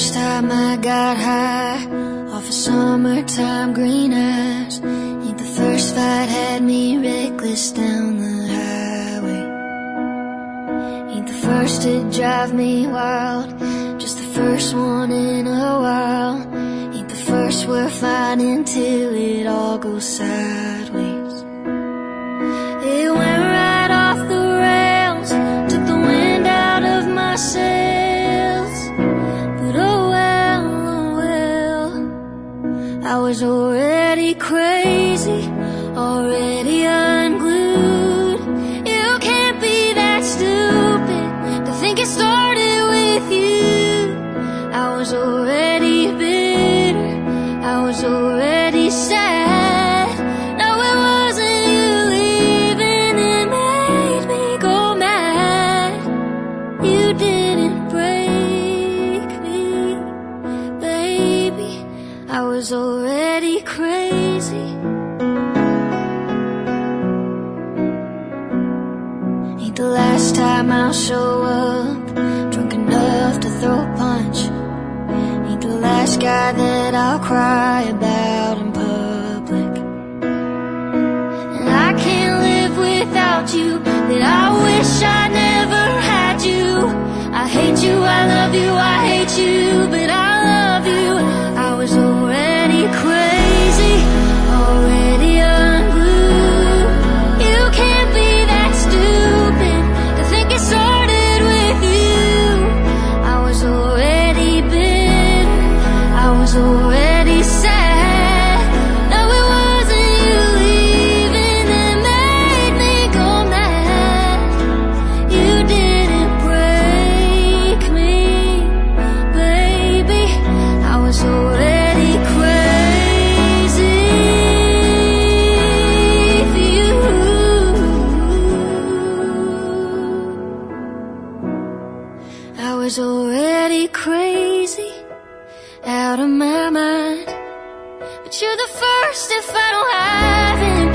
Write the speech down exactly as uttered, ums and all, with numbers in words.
first time I got high off of summertime green eyes. Ain't the first fight had me reckless down the highway. Ain't the first to drive me wild, just the first one in a while. Ain't the first we're fighting till it all goes sideways. It went right off the rails, took the wind out of my sails. But oh well, oh well, I was already crazy, already unglued. You can't be that stupid to think it started with you. I was already bitter, I was already sad. No, it wasn't you leaving, it made me go mad. You didn't break me, baby, I was already crazy. Ain't the last time I'll show up drunk enough to throw a punch. Ain't the last guy that I'll cry about in public. And I can't live without you, but I wish I never had you. I hate you, I love you, I hate you, but I love you. I was already crazy, already unglued. You can't be that stupid to think it started with you. I was already bitter, I was already sad. No, it wasn't you leaving that made me go mad. You didn't break me, baby, I was already crazy for you. I was already crazy, out of my mind. But you're the first if I don't have it.